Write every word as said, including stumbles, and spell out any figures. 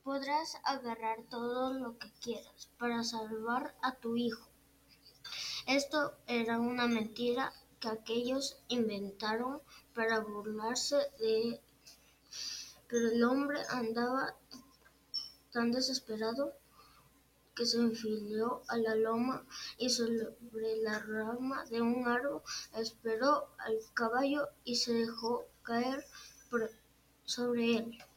podrás agarrar todo lo que quieras para salvar a tu hijo. Esto era una mentira que aquellos inventaron para burlarse de él. Pero el hombre andaba tan desesperado que se enfiló a la loma y sobre la rama de un árbol esperó al caballo y se dejó caer por sobre él.